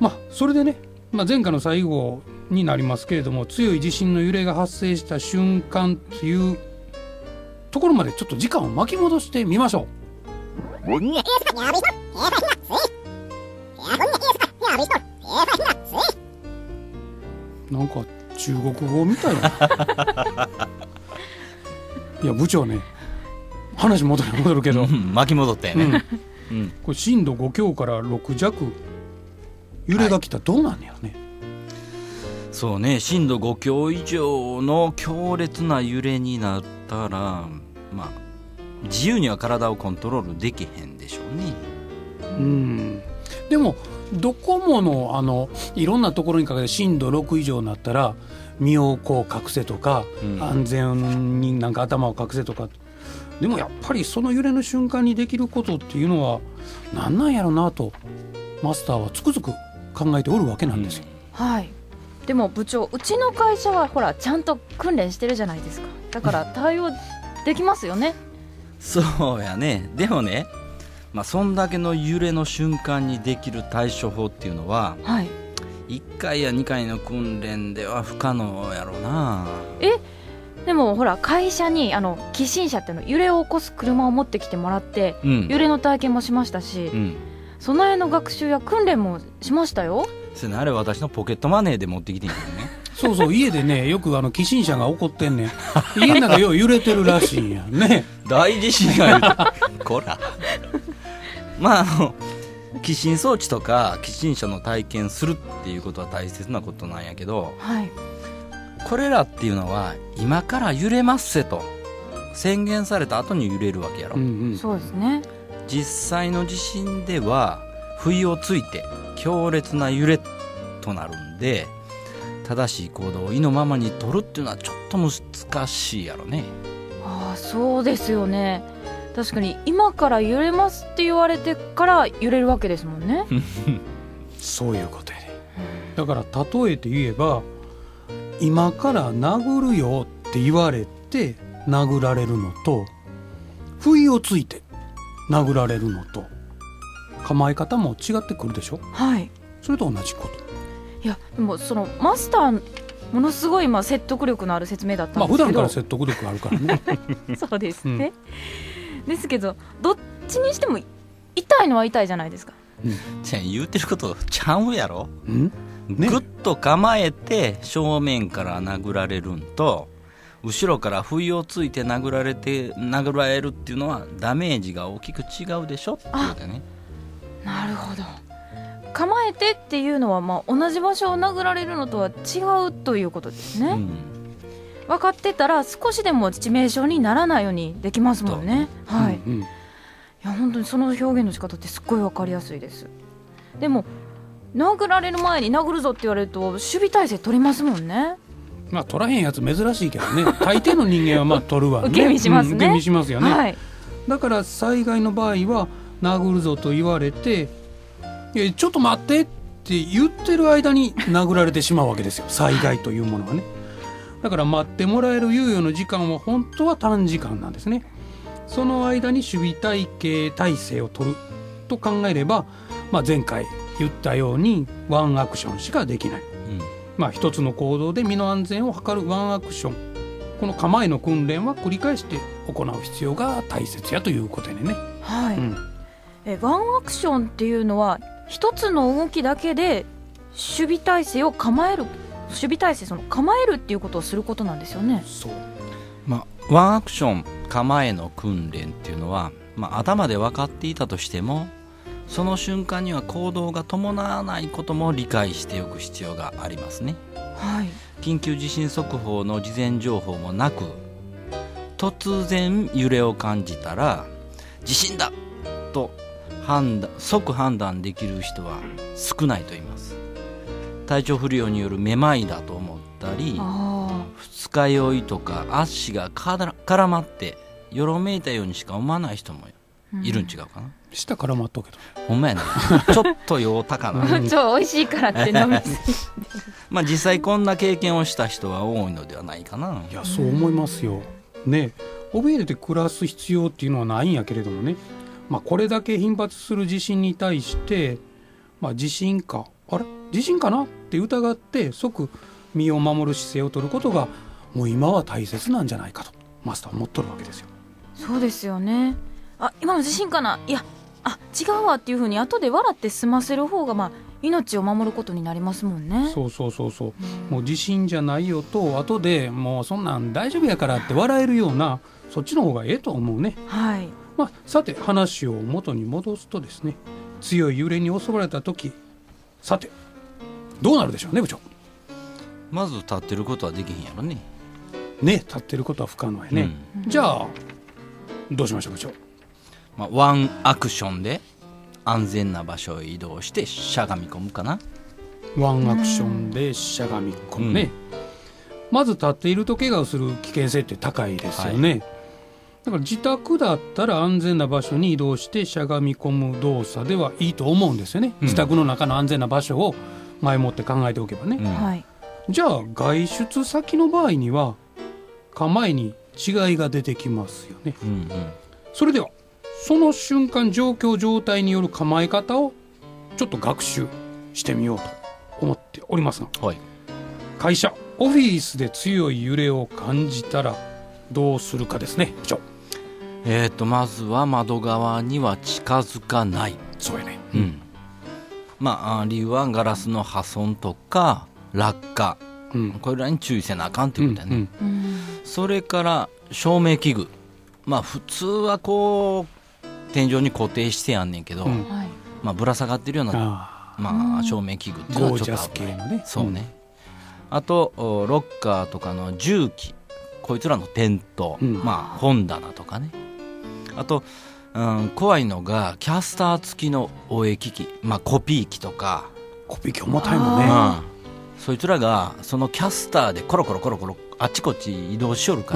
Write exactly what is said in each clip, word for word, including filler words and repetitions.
まあそれでね、まあ、前回の最後になりますけれども、強い地震の揺れが発生した瞬間っていうところまでちょっと時間を巻き戻してみましょう。なんか中国語みたいな。いや部長ね、話戻る戻るけど、 うん、巻き戻ったよね、 うんうん、これ震度ご強からろく弱揺れが来たらどうなんやろね、はい、 そうね、震度ご強以上の強烈な揺れになったら、まあ自由には体をコントロールできへんでしょうね。 うん、でもドコモのあのいろんなところにかけて震度ろく以上になったら身をこう隠せとか、うん、安全になんか頭を隠せとか。でもやっぱりその揺れの瞬間にできることっていうのは何なんやろなとマスターはつくづく考えておるわけなんですよ、 うん、はい。でも部長、うちの会社はほらちゃんと訓練してるじゃないですか。だから対応できますよね、 うん、そうやね。でもね、まあ、そんだけの揺れの瞬間にできる対処法っていうのは、はい、いっかいやにかいの訓練では不可能やろな。 えでもほら会社にあの起震車っての揺れを起こす車を持ってきてもらって、うん、揺れの体験もしましたし、うん、備えの学習や訓練もしましたよ。 それあれ私のポケットマネーで持ってきてんけどね。 そうそう、家でねよくあの起震車が起こってんねん。家の中よう揺れてるらしいんやね。 大地震が言うこらまああの起震装置とか起震車の体験するっていうことは大切なことなんやけど、はい、これらっていうのは今から揺れますせと宣言された後に揺れるわけやろ、 うんうん、そうですね。 実際の地震では不意をついて強烈な揺れとなるんで、正しい行動を意のままに取るっていうのはちょっと難しいやろね。 ああ、そうですよね。確かに今から揺れますって言われてから揺れるわけですもんね。 そういうことやね。だから例えて言えば今から殴るよって言われて殴られるのと、不意をついて殴られるのと構え方も違ってくるでしょ。 はい。 それと同じこと。 いやでもそのマスターものすごいまあ説得力のある説明だったんですけど、 まあ普段から説得力あるからね。 そうですね、うん、ですけどどっちにしても痛いのは痛いじゃないですか、 うん、じゃあ言うてることちゃうやろ、 うんね、 ぐっと構えて正面から殴られるんと後ろから不意をついて殴られて殴られるっていうのはダメージが大きく違うでしょっていうでね。 なるほど。構えてっていうのは、まあ、同じ場所を殴られるのとは違うということですね、うん、分かってたら少しでも致命傷にならないようにできますもんね、はい、うんうん、いや本当にその表現の仕方ってすっごい分かりやすいです。でも殴られる前に殴るぞって言われると守備体勢取りますもんね。 まあ取らへんやつ珍しいけどね。大抵の人間はまあ取るわね。 受け身しますね、うん、 受け身しますよね、 はい、 だから災害の場合は殴るぞと言われて、いやちょっと待ってって言ってる間に殴られてしまうわけですよ。災害というものはね。だから待ってもらえる猶予の時間は本当は短時間なんですね。その間に守備体系体制を取ると考えれば、まあ、前回言ったようにワンアクションしかできない、うん、まあ一つの行動で身の安全を図るワンアクション、この構えの訓練は繰り返して行う必要が大切やということでね。 はい、うん、えワンアクションっていうのは一つの動きだけで守備体勢を構える、守備体勢その構えるっていうことをすることなんですよね。 そう、まあ、ワンアクション構えの訓練っていうのは、まあ、頭で分かっていたとしてもその瞬間には行動が伴わないことも理解しておく必要がありますね、 はい、 緊急地震速報の事前情報もなく突然揺れを感じたら地震だと判断即判断できる人は少ないと言います。体調不良によるめまいだと思ったり、二日酔いとか足が絡まってよろめいたようにしか思わない人もいるん違うかな、うん、 舌絡まっとうけどほんまやねちょっと酔うたかなちょ美味しいからって飲みすぎまあ実際こんな経験をした人は多いのではないかな。 いやそう思いますよね。怯えて暮らす必要っていうのはないんやけれどもね、まあ、これだけ頻発する地震に対して、まあ、地震かあれ地震かなって疑って即身を守る姿勢を取ることがもう今は大切なんじゃないかとマスターは思っとるわけですよ。 そうですよね。あ、今の地震かな、いや、あ、違うわっていうふうに後で笑って済ませる方が、まあ、命を守ることになりますもんね。 そうそうそうそう、 うん、 もう地震じゃないよと後でもうそんなん大丈夫やからって笑えるようなそっちの方がええと思うね。 はい。 まあ、さて話を元に戻すとですね、強い揺れに襲われた時、さてどうなるでしょうね部長。 まず立ってることはできへんやろね。 ね、立ってることは不可能やね、 うん、 じゃあどうしましょう部長。 まあ、ワンアクションで安全な場所へ移動してしゃがみ込むかな。 ワンアクションでしゃがみ込むね、うん、まず立っていると怪我をする危険性って高いですよね、はい、だから自宅だったら安全な場所に移動してしゃがみ込む動作ではいいと思うんですよね、うん、自宅の中の安全な場所を前もって考えておけばね、うん、じゃあ外出先の場合には構えに違いが出てきますよね、うんうん、それではその瞬間状況状態による構え方をちょっと学習してみようと思っておりますが、はい、会社オフィスで強い揺れを感じたらどうするかですね部長。 えーとまずは窓側には近づかない。 そうやね、 うん、まあ理由はガラスの破損とか落下、うん、これらに注意せなあかんということだね、うんうん、それから照明器具、まあ普通はこう天井に固定してやんねんけど、うん、まあぶら下がってるようなあ、まあ、照明器具っていうのはちょっと危ない、ゴージャス系のね、そうね、うん、あとロッカーとかの重機、こいつらの転倒、うん、まあ本棚とかね、あと、うん、怖いのがキャスター付きの応援機器、まあコピー機とか。 コピー機重たいもんね、 うん、そいつらがそのキャスターでコロコロコロコロあっちこっち移動しよるから、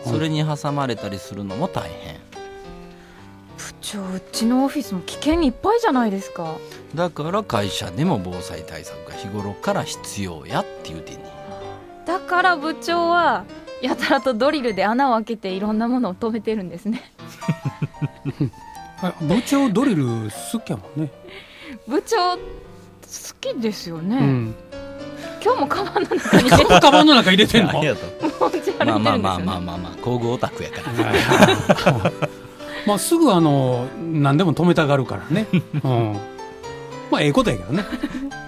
それに挟まれたりするのも大変。 部長、うちのオフィスも危険いっぱいじゃないですか。 だから会社でも防災対策が日頃から必要やって言うてんねん。 だから部長はやたらとドリルで穴を開けていろんなものを止めてるんですね部長ドリル好きやもんね。 部長好きですよね、うん、今日もカバンの中にカバンの中入れてんのありがとう。まあまあまあまあまあまあ工具オタクやからまあすぐあの何でも止めたがるからね、うん、まあええことやけどね